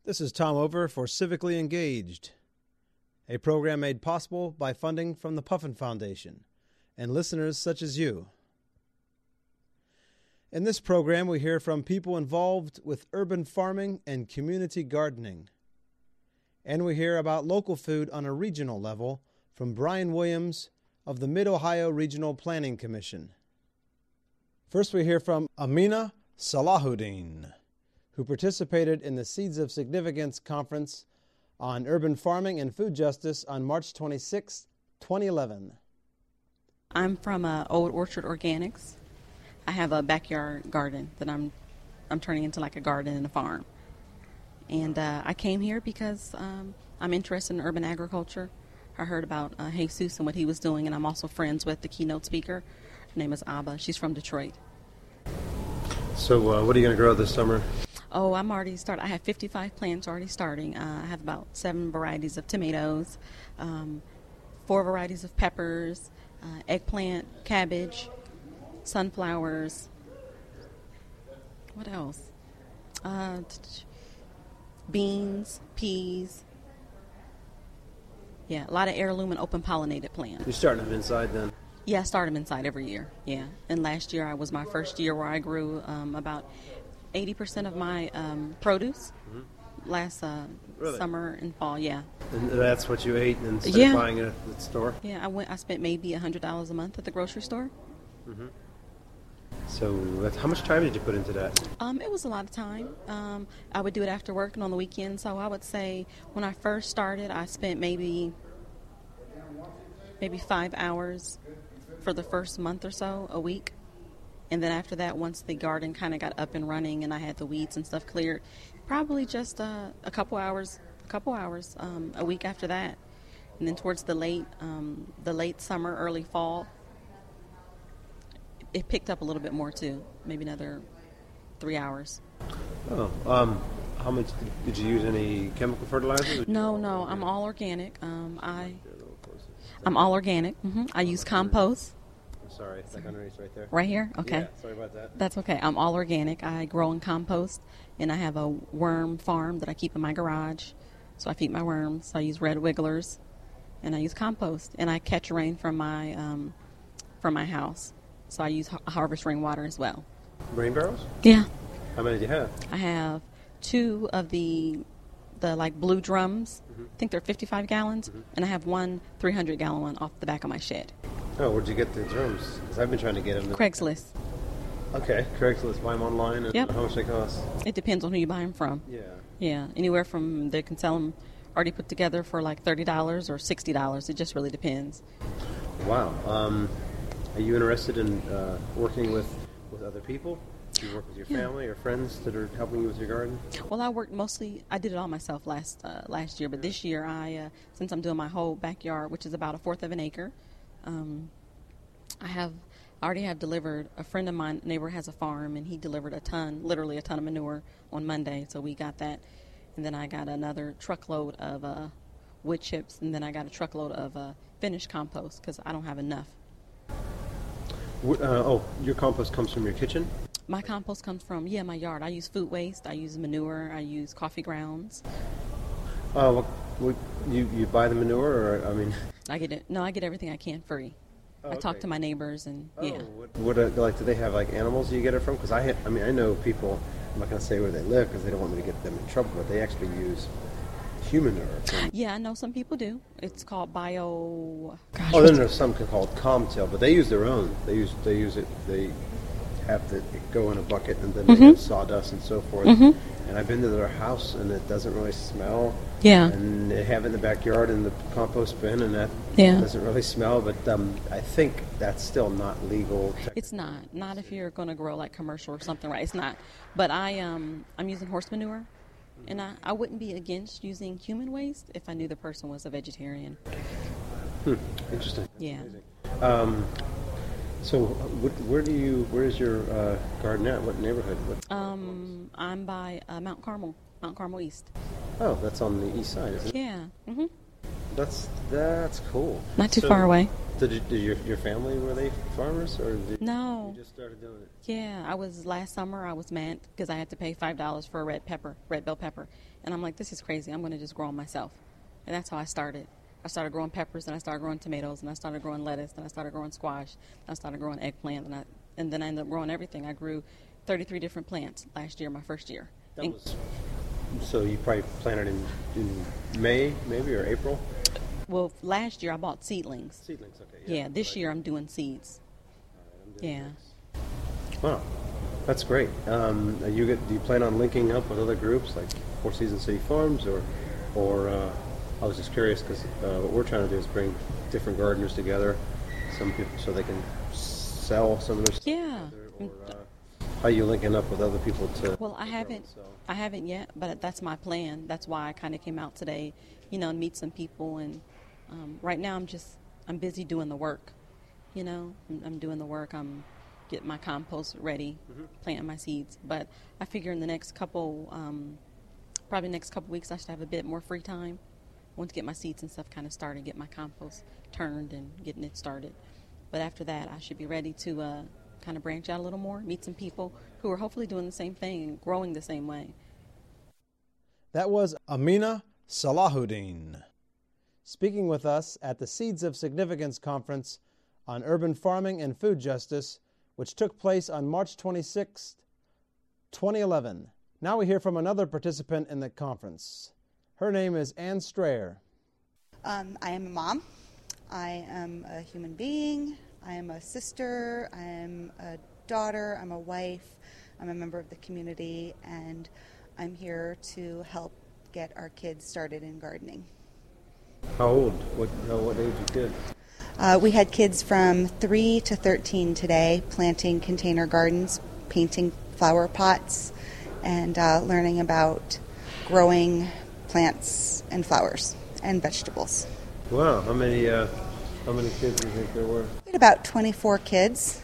This is Tom Over for Civically Engaged, a program made possible by funding from the Puffin Foundation and listeners such as you. In this program, we hear from people involved with urban farming and community gardening. And we hear about local food on a regional level from Brian Williams of the Mid-Ohio Regional Planning Commission. First, we hear from Amina Salahuddin, who participated in the Seeds of Significance Conference on Urban Farming and Food Justice on March 26, 2011. I'm from Old Orchard Organics. I have a backyard garden that I'm turning into like a garden and a farm. And I came here because I'm interested in urban agriculture. I heard about Jesus and what he was doing, and I'm also friends with the keynote speaker. Her name is Abba. She's from Detroit. So what are you going to grow this summer? Oh, I'm already started. I have 55 plants already starting. I have about 7 varieties of tomatoes, 4 varieties of peppers, eggplant, cabbage, sunflowers. What else? Beans, peas. Yeah, a lot of heirloom and open pollinated plants. You're starting them inside then? Yeah, I start them inside every year. Yeah, and last year was my first year where I grew about 80% of my produce last Really? summer and fall. Yeah. And that's what you ate instead Yeah. of buying it at the store? Yeah, I spent maybe $100 a month at the grocery store. Mm-hmm. So how much time did you put into that? It was a lot of time. I would do it after work and on the weekends. So I would say when I first started, I spent maybe 5 hours for the first month or so a week. And then after that, once the garden kind of got up and running and I had the weeds and stuff cleared, probably just a couple hours a week after that. And then towards the late summer, early fall, it picked up a little bit more too, maybe another 3 hours. Oh, how much did you use? Any chemical fertilizers? No, I'm all organic. I'm all organic. I use compost. Sorry, it's like underneath right there. Right here? Okay. Yeah, sorry about that. That's okay. I'm all organic. I grow in compost, and I have a worm farm that I keep in my garage. So I feed my worms. I use red wigglers, and I use compost, and I catch rain from my house. So I use harvest rainwater as well. Rain barrels? Yeah. How many do you have? I have 2 of the like blue drums. I think they're 55 gallons, and I have one 300-gallon one off the back of my shed. Oh, where'd you get the drums? Because I've been trying to get them. Craigslist. Okay, Craigslist. Buy them online, and Yep. how much they cost? It depends on who you buy them from. Yeah. Yeah, anywhere from they can sell them already put together for like $30 or $60. It just really depends. Wow. Are you interested in working with other people? Do you work with your family or friends that are helping you with your garden? Well, I did it all myself last year, but this year since I'm doing my whole backyard, which is about 1/4 of an acre, I already have delivered. A friend of mine, neighbor, has a farm, and he delivered literally a ton of manure on Monday, so we got that. And then I got another truckload of wood chips, and then I got a truckload of finished compost because I don't have enough. Your compost comes from your kitchen? My compost comes from, my yard. I use food waste, I use manure, I use coffee grounds. You buy the manure, or I mean? I get it. No, I get everything I can free. I talk to my neighbors, and yeah. Do they have like animals you get it from? Because I know people. I'm not going to say where they live because they don't want me to get them in trouble, but they actually use human manure. Yeah, I know some people do. It's called bio. Gosh, then there's some called Comtel, but they use their own. They use it. They have to go in a bucket, and then they have sawdust and so forth. And I've been to their house, and it doesn't really smell. Yeah. And they have it in the backyard in the compost bin, and that doesn't really smell. But I think that's still not legal. It's not if you're going to grow like commercial or something, right? It's not. But I'm using horse manure, and I wouldn't be against using human waste if I knew the person was a vegetarian. Interesting. Yeah. So where's your garden at? What neighborhood? I'm by Mount Carmel East. Oh, that's on the east side, isn't it? Yeah. That's cool. Not too far away. Did your family, were they farmers, or No. you just started doing it? Yeah, last summer I was mad because I had to pay $5 for a red bell pepper, And I'm like, this is crazy. I'm going to just grow them myself. And that's how I started. I started growing peppers, and I started growing tomatoes, and I started growing lettuce, and I started growing squash, and I started growing eggplant, and then I ended up growing everything. I grew 33 different plants last year, my first year. So you probably planted in May, maybe, or April? Well, last year I bought seedlings. Seedlings, okay. Yeah, this year I'm doing seeds. Yeah. Wow, that's great. Do you plan on linking up with other groups like Four Seasons City Farms, or I was just curious because what we're trying to do is bring different gardeners together, some people so they can sell some of their stuff. Yeah. Or how are you linking up with other people to? Well, I haven't yet, but that's my plan. That's why I kind of came out today, and meet some people. And right now I'm busy doing the work. I'm doing the work. I'm getting my compost ready, planting my seeds. But I figure in the next probably next couple weeks, I should have a bit more free time. I want to get my seeds and stuff kind of started, get my compost turned and getting it started. But after that, I should be ready to kind of branch out a little more, meet some people who are hopefully doing the same thing and growing the same way. That was Amina Salahuddin speaking with us at the Seeds of Significance Conference on Urban Farming and Food Justice, which took place on March 26, 2011. Now we hear from another participant in the conference. Her name is Ann Strayer. I am a mom. I am a human being. I am a sister. I am a daughter. I'm a wife. I'm a member of the community, and I'm here to help get our kids started in gardening. How old? What age are kids? We had kids from 3 to 13 today planting container gardens, painting flower pots, and learning about growing plants and flowers and vegetables. Wow, how many kids do you think there were? We had about 24 kids.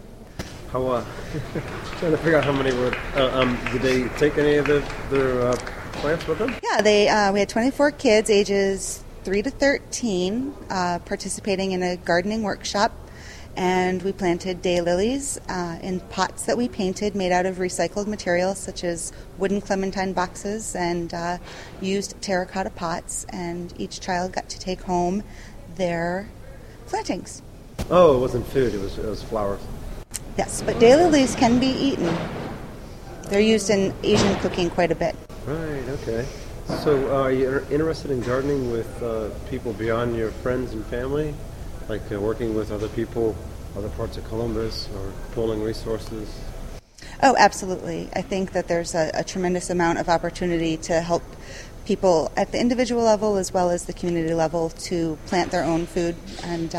How trying to figure out how many were. Did they take any of their plants with them? Yeah, we had 24 kids ages 3 to 13 participating in a gardening workshop, and we planted daylilies in pots that we painted made out of recycled materials such as wooden clementine boxes and used terracotta pots, and each child got to take home their plantings. Oh, it wasn't food, it was flowers. Yes, but daylilies can be eaten. They're used in Asian cooking quite a bit. Right, okay. So are you interested in gardening with people beyond your friends and family? Like working with other people, other parts of Columbus, or pooling resources? Oh, absolutely. I think that there's a tremendous amount of opportunity to help people at the individual level as well as the community level to plant their own food and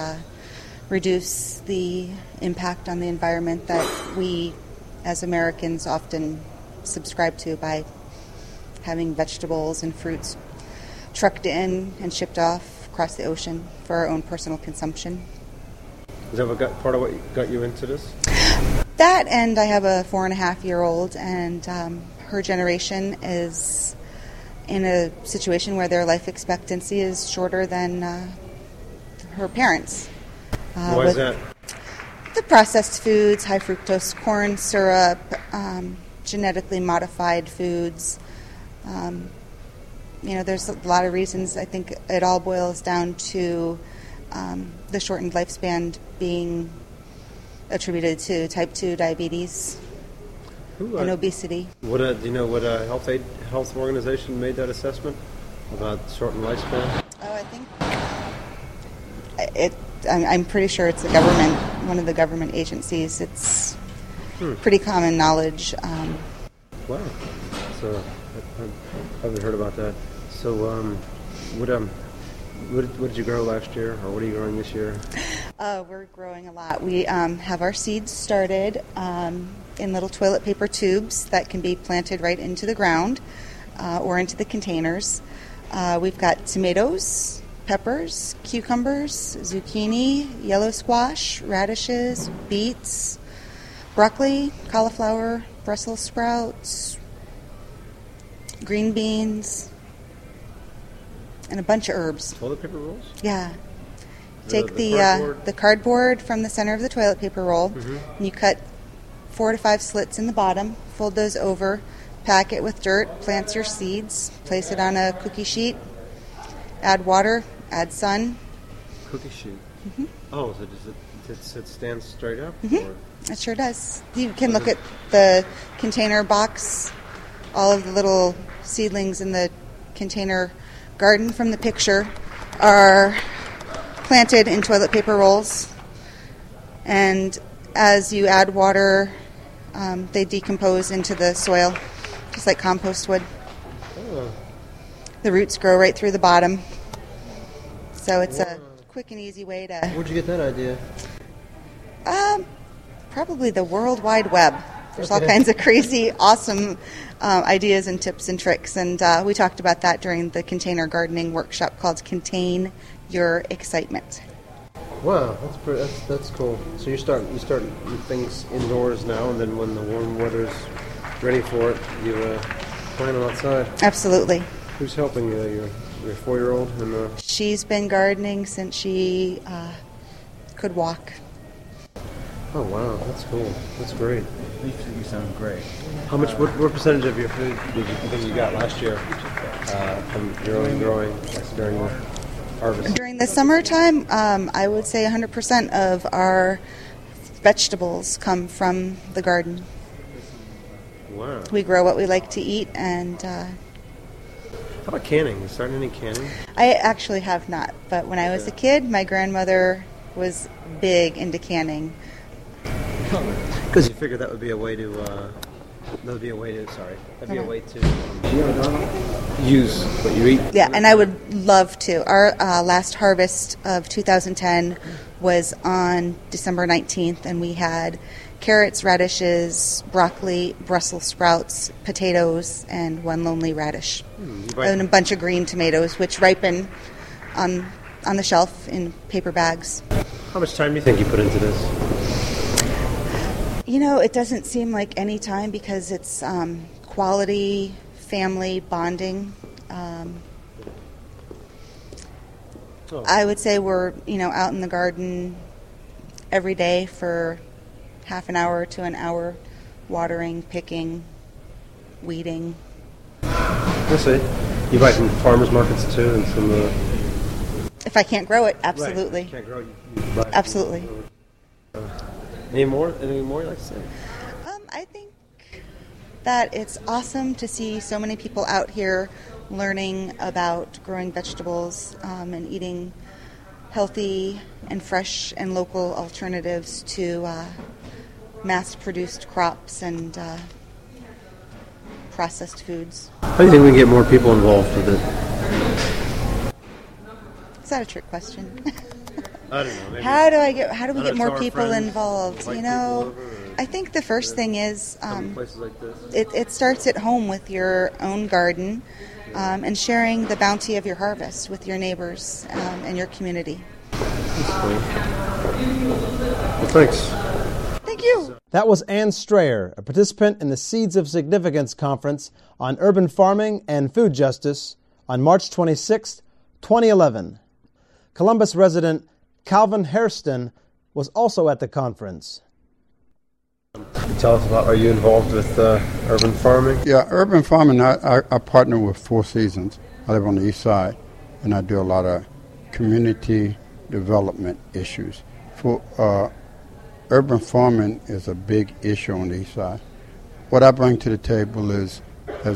reduce the impact on the environment that we as Americans often subscribe to by having vegetables and fruits trucked in and shipped off across the ocean for our own personal consumption. Is that part of what got you into this? That, and I have a 4.5-year-old, and her generation is in a situation where their life expectancy is shorter than her parents. Why is that? The processed foods, high fructose corn syrup, genetically modified foods. There's a lot of reasons. I think it all boils down to the shortened lifespan being attributed to type 2 diabetes and obesity. Do you know what health organization made that assessment about shortened lifespan? Oh, I think I'm pretty sure it's the government, one of the government agencies. It's pretty common knowledge. Wow. So I haven't heard about that. So what did you grow last year, or what are you growing this year? We're growing a lot. We have our seeds started in little toilet paper tubes that can be planted right into the ground or into the containers. We've got tomatoes, peppers, cucumbers, zucchini, yellow squash, radishes, beets, broccoli, cauliflower, Brussels sprouts, green beans, and a bunch of herbs. Toilet paper rolls? Yeah. Take the cardboard from the center of the toilet paper roll, and you cut 4 to 5 slits in the bottom, fold those over, pack it with dirt, plant your seeds, place it on a cookie sheet, add water, add sun. Cookie sheet. Mm-hmm. Oh, so does it stand straight up? Mm-hmm. It sure does. You can look at the container box, all of the little seedlings in the container garden from the picture are planted in toilet paper rolls, and as you add water, they decompose into the soil, just like compost would. Oh. The roots grow right through the bottom, so it's a quick and easy way to... Where'd you get that idea? Probably the World Wide Web. There's all kinds of crazy, awesome ideas and tips and tricks, and we talked about that during the container gardening workshop called Contain Your Excitement. Wow, that's cool. So you start things indoors now, and then when the warm weather's ready for it, you plant them outside. Absolutely. Who's helping you? Your 4-year-old? And she's been gardening since she could walk. oh wow, that's cool. That's great. You sound great. How much? What percentage of your food did you think you got last year from your own growing during the harvest? During the summertime, I would say 100% of our vegetables come from the garden. Wow. We grow what we like to eat, and How about canning? You starting any canning? I actually have not. But when I was a kid, my grandmother was big into canning. Because you figured that would be a way to use what you eat. Yeah, and I would love to. Our last harvest of 2010 was on December 19th, and we had carrots, radishes, broccoli, Brussels sprouts, potatoes, and one lonely radish. And a bunch of green tomatoes, which ripen on the shelf in paper bags. How much time do you think you put into this? You know, it doesn't seem like any time because it's quality family bonding. I would say we're, out in the garden every day for half an hour to an hour, watering, picking, weeding. I see. You buy from farmers markets too, and some. If I can't grow it, absolutely. Right. Can't grow, you buy it. Absolutely. Any more you'd like to say? I think that it's awesome to see so many people out here learning about growing vegetables and eating healthy and fresh and local alternatives to mass-produced crops and processed foods. How do you think we can get more people involved with it? Is that a trick question? I don't know. Maybe How do we get more people friends, involved? I think the first thing is places like this. it starts at home with your own garden and sharing the bounty of your harvest with your neighbors and your community. That's cool. Well, thanks. Thank you. That was Ann Strayer, a participant in the Seeds of Significance Conference on Urban Farming and Food Justice on March 26, 2011. Columbus resident Calvin Hairston was also at the conference. Tell us about, are you involved with urban farming? Yeah, urban farming, I partner with Four Seasons. I live on the east side, and I do a lot of community development issues. Urban farming is a big issue on the east side. What I bring to the table is